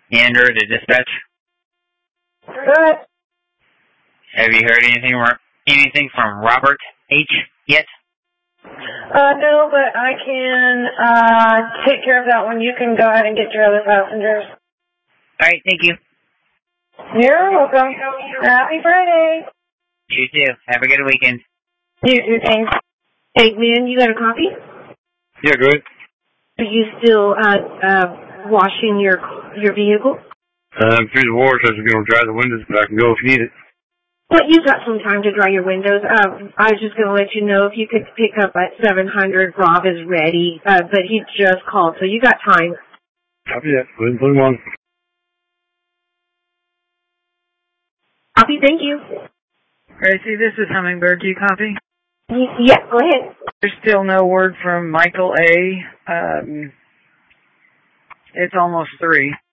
Andrew to dispatch. Good. Have you heard anything from Robert H. yet? No, but I can take care of that one. You can go ahead and get your other passengers. All right, thank you. You're welcome. Happy Friday. You too. Have a good weekend. You too, thanks. Hey, man, you got a coffee? Yeah, good. Are you still washing your vehicle? I'm through the water, so I'm going to dry the windows, but I can go if you need it. Well, you've got some time to dry your windows. I was just going to let you know if you could pick up at 700. Rob is ready, but he just called, so you got time. Copy that. Go ahead and put him on. Copy, thank you. Gracie, this is Hummingbird. Do you copy? Yeah, go ahead. There's still no word from Michael A. It's almost 3.